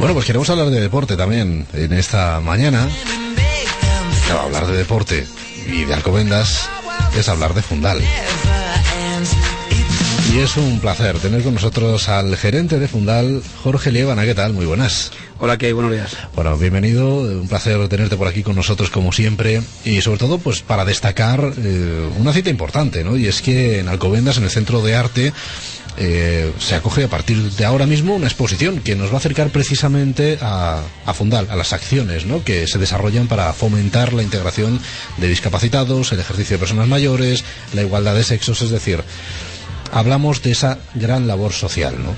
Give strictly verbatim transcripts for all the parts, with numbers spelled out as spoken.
Bueno, pues queremos hablar de deporte también en esta mañana. Claro, hablar de deporte y de Alcobendas es hablar de Fundal. Y es un placer tener con nosotros al gerente de Fundal, Jorge Liébana. ¿Qué tal? Muy buenas. Hola, ¿qué? Buenos días. Bueno, bienvenido. Un placer tenerte por aquí con nosotros como siempre. Y sobre todo, pues para destacar eh, una cita importante, ¿no? Y es que en Alcobendas, en el Centro de Arte, Eh, se acoge a partir de ahora mismo una exposición que nos va a acercar precisamente a, a Fundal, a las acciones, ¿no?, que se desarrollan para fomentar la integración de discapacitados, el ejercicio de personas mayores, la igualdad de sexos. Es decir, hablamos de esa gran labor social, ¿no?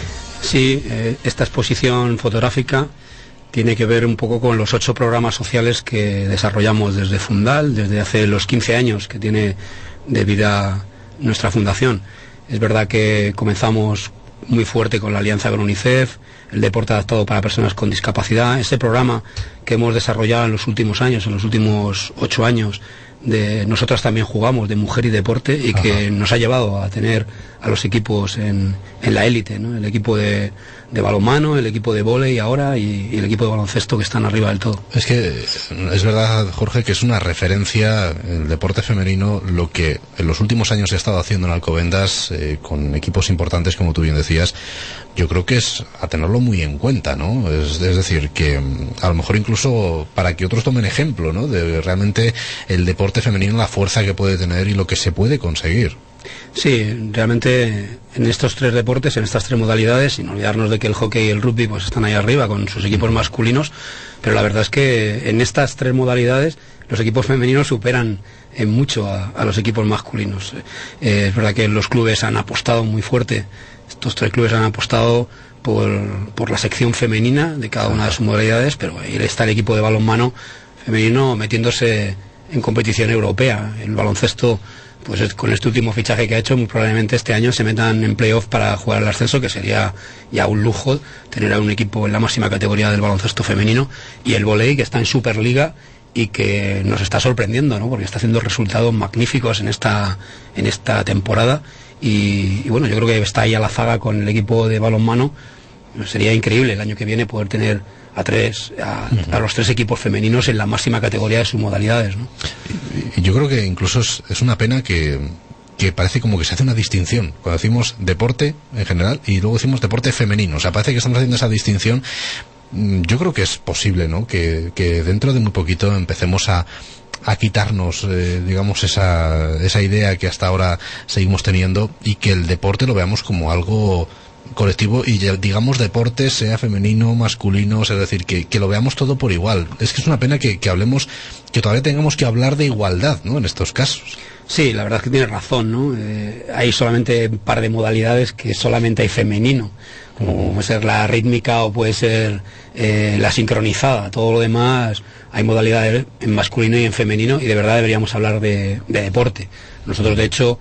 Sí, eh, esta exposición fotográfica tiene que ver un poco con los ocho programas sociales que desarrollamos desde Fundal, desde hace los quince años que tiene de vida nuestra fundación. Es verdad que comenzamos muy fuerte con la alianza con UNICEF, el deporte adaptado para personas con discapacidad. Ese programa que hemos desarrollado en los últimos años, en los últimos ocho años, de nosotras también jugamos, de mujer y deporte, y que Ajá. nos ha llevado a tener a los equipos en, en la élite, ¿no? El equipo de, de balonmano, el equipo de vóley ahora y, y el equipo de baloncesto, que están arriba del todo. Es que es verdad, Jorge, que es una referencia el deporte femenino, lo que en los últimos años se ha estado haciendo en Alcobendas, eh, con equipos importantes, como tú bien decías. Yo creo que es a tenerlo muy en cuenta, ¿no? Es, es decir, que a lo mejor incluso para que otros tomen ejemplo, ¿no?, de realmente el deporte femenino, la fuerza que puede tener y lo que se puede conseguir. Sí, realmente en estos tres deportes, en estas tres modalidades, sin olvidarnos de que el hockey y el rugby pues están ahí arriba con sus equipos masculinos, pero la verdad es que en estas tres modalidades los equipos femeninos superan en mucho a, a los equipos masculinos. Eh, es verdad que los clubes han apostado muy fuerte. Estos tres clubes han apostado por, por la sección femenina de cada una de sus modalidades, pero ahí está el equipo de balonmano femenino metiéndose en competición europea. El baloncesto, pues con este último fichaje que ha hecho, muy probablemente este año se metan en playoff para jugar al ascenso, que sería ya un lujo tener a un equipo en la máxima categoría del baloncesto femenino. Y el vóley, que está en Superliga y que nos está sorprendiendo, ¿no?, porque está haciendo resultados magníficos en esta en esta temporada. Y, y bueno, yo creo que está ahí a la zaga con el equipo de balonmano. Sería increíble el año que viene poder tener a tres a, uh-huh. a los tres equipos femeninos en la máxima categoría de sus modalidades, ¿no? Y, y yo creo que incluso es, es una pena que que parece como que se hace una distinción cuando decimos deporte en general y luego decimos deporte femenino. O sea, parece que estamos haciendo esa distinción. Yo creo que es posible, ¿no?, que, que dentro de muy poquito empecemos a a quitarnos, eh, digamos, esa esa idea que hasta ahora seguimos teniendo, y que el deporte lo veamos como algo colectivo, y digamos deporte sea femenino, masculino, es decir, que, que lo veamos todo por igual. Es que es una pena que, que hablemos, que todavía tengamos que hablar de igualdad, ¿no?, en estos casos. Sí, la verdad es que tienes razón, ¿no? Eh, hay solamente un par de modalidades que solamente hay femenino, como puede ser la rítmica o puede ser eh, la sincronizada. Todo lo demás hay modalidades en masculino y en femenino, y de verdad deberíamos hablar de, de deporte. Nosotros, de hecho,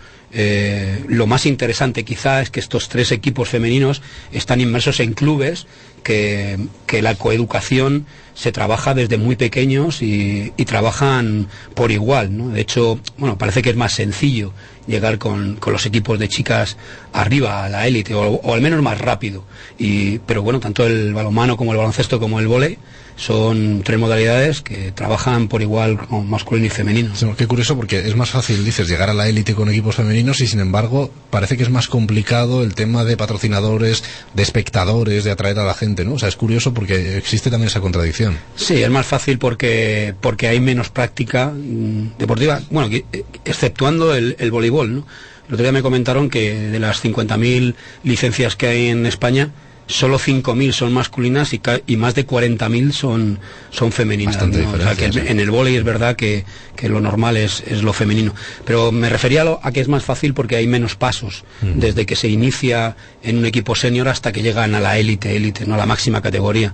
eh, lo más interesante quizá es que estos tres equipos femeninos están inmersos en clubes que, que la coeducación se trabaja desde muy pequeños y, y trabajan por igual, ¿no? De hecho, bueno, parece que es más sencillo llegar con, con los equipos de chicas arriba a la élite, o, o al menos más rápido. Y, pero bueno, tanto el balonmano como el baloncesto como el vóley son tres modalidades que trabajan por igual con masculino y femenino. Sí, qué curioso, porque es más fácil, dices, llegar a la élite con equipos femeninos, y sin embargo parece que es más complicado el tema de patrocinadores, de espectadores, de atraer a la gente, ¿no? O sea, es curioso porque existe también esa contradicción. Sí, es más fácil porque porque hay menos práctica mmm, deportiva, bueno, que, exceptuando el, el voleibol, ¿no? El otro día me comentaron que de las cincuenta mil licencias que hay en España, solo cinco mil son masculinas y, ca- y más de cuarenta mil son son femeninas, ¿no? O sea, que sí. En el vóley es verdad que, que lo normal es, es lo femenino, pero me refería a, lo, a que es más fácil porque hay menos pasos, uh-huh. desde que se inicia en un equipo senior hasta que llegan a la élite, élite, no a la máxima categoría,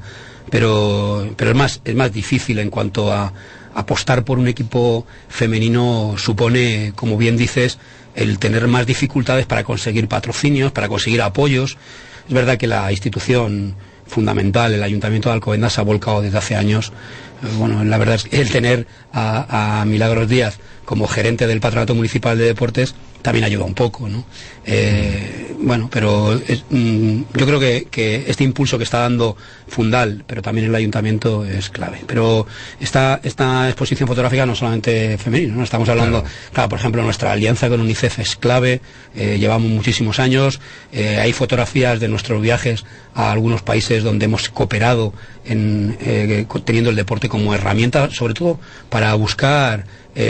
pero pero es más es más difícil en cuanto a apostar por un equipo femenino. Supone, como bien dices, el tener más dificultades para conseguir patrocinios, para conseguir apoyos. Es verdad que la institución fundamental, el Ayuntamiento de Alcobendas, se ha volcado desde hace años. Bueno, la verdad es que el tener a, a Milagros Díaz como gerente del Patronato Municipal de Deportes también ayuda un poco, ¿no? Eh, bueno, pero es, mm, yo creo que, que este impulso que está dando Fundal, pero también el ayuntamiento, es clave. Pero esta, esta exposición fotográfica no solamente femenina, ¿no? Estamos hablando, claro, claro por ejemplo, nuestra alianza con UNICEF es clave, eh, llevamos muchísimos años, eh, hay fotografías de nuestros viajes a algunos países donde hemos cooperado en, eh, teniendo el deporte como herramienta, sobre todo para buscar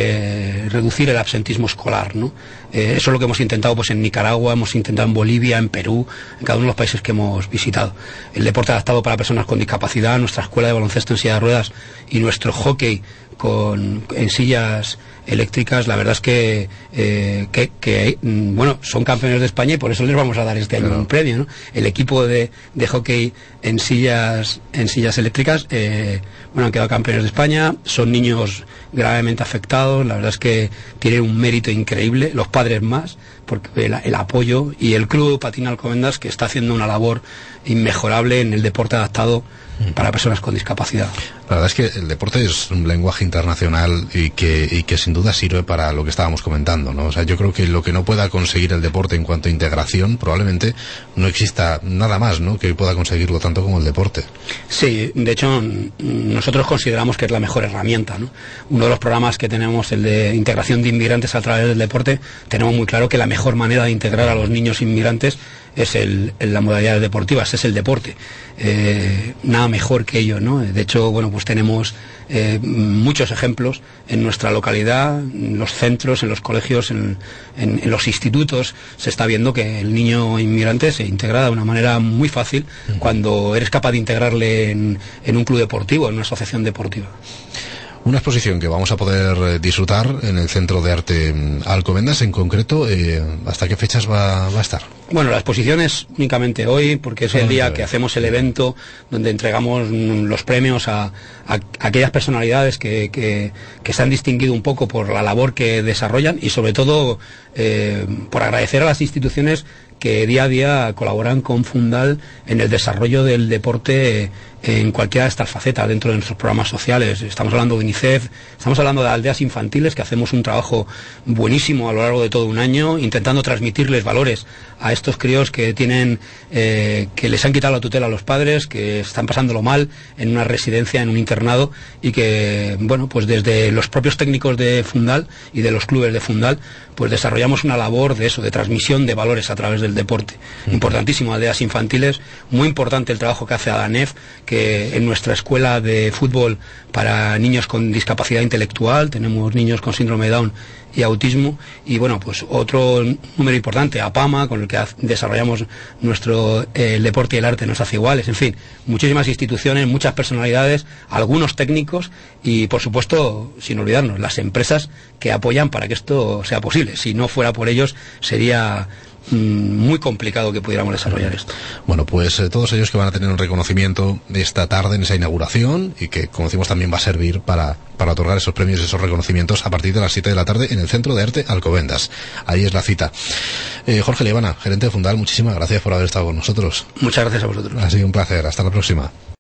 eh, reducir el absentismo escolar, ¿no? Eh, eso es lo que hemos intentado pues en Nicaragua, hemos intentado en Bolivia, en Perú, en cada uno de los países que hemos visitado. El deporte adaptado para personas con discapacidad, nuestra escuela de baloncesto en silla de ruedas y nuestro hockey con, en sillas eléctricas, la verdad es que, eh, que, que bueno, son campeones de España y por eso les vamos a dar este año claro. un premio, ¿no? El equipo de, de hockey en sillas en sillas eléctricas, eh, bueno, han quedado campeones de España, son niños gravemente afectados, la verdad es que tienen un mérito increíble, los padres más, porque el, el apoyo, y el Club Patín Alcobendas, que está haciendo una labor inmejorable en el deporte adaptado para personas con discapacidad. La verdad es que el deporte es un lenguaje internacional y que, y que sin duda sirve para lo que estábamos comentando, ¿no? O sea, yo creo que lo que no pueda conseguir el deporte en cuanto a integración, probablemente no exista nada más, ¿no?, que pueda conseguirlo tanto como el deporte. Sí, de hecho, nosotros consideramos que es la mejor herramienta, ¿no? Uno de los programas que tenemos, el de integración de inmigrantes a través del deporte, tenemos muy claro que la mejor manera de integrar a los niños inmigrantes es el, en las modalidades deportivas, es el deporte. Eh, nada mejor que ello, ¿no? De hecho, bueno, pues tenemos eh, muchos ejemplos en nuestra localidad, en los centros, en los colegios, en, en, en los institutos. Se está viendo que el niño inmigrante se integra de una manera muy fácil uh-huh. cuando eres capaz de integrarle en, en un club deportivo, en una asociación deportiva. Una exposición que vamos a poder disfrutar en el Centro de Arte Alcobendas, en concreto, eh, ¿hasta qué fechas va, va a estar? Bueno, la exposición es únicamente hoy, porque es el día que hacemos el evento donde entregamos los premios a, a, a aquellas personalidades que, que, que se han distinguido un poco por la labor que desarrollan y sobre todo eh, por agradecer a las instituciones que día a día colaboran con Fundal en el desarrollo del deporte en cualquiera de estas facetas dentro de nuestros programas sociales. Estamos hablando de UNICEF, estamos hablando de aldeas infantiles, que hacemos un trabajo buenísimo a lo largo de todo un año, intentando transmitirles valores a estos críos que tienen, eh, que les han quitado la tutela a los padres, que están pasándolo mal en una residencia, en un internado, y que, bueno, pues desde los propios técnicos de Fundal y de los clubes de Fundal, pues desarrollamos una labor de eso, de transmisión de valores a través del deporte. Uh-huh. Importantísimo, aldeas infantiles, muy importante el trabajo que hace ADANEF, que en nuestra escuela de fútbol para niños con discapacidad intelectual, tenemos niños con síndrome de Down y autismo, y bueno, pues otro número importante, APAMA, con el que desarrollamos nuestro eh, el deporte y el arte nos hace iguales, en fin, muchísimas instituciones, muchas personalidades, algunos técnicos y por supuesto, sin olvidarnos, las empresas que apoyan para que esto sea posible. Si no fuera por ellos sería muy complicado que pudiéramos desarrollar esto. Bueno, pues eh, todos ellos que van a tener un reconocimiento esta tarde en esa inauguración y que, como decimos, también va a servir para, para otorgar esos premios y esos reconocimientos a partir de las siete de la tarde en el Centro de Arte Alcobendas. Ahí es la cita. Eh, Jorge Liebana, gerente de Fundal, muchísimas gracias por haber estado con nosotros. Muchas gracias a vosotros. Ha sido un placer. Hasta la próxima.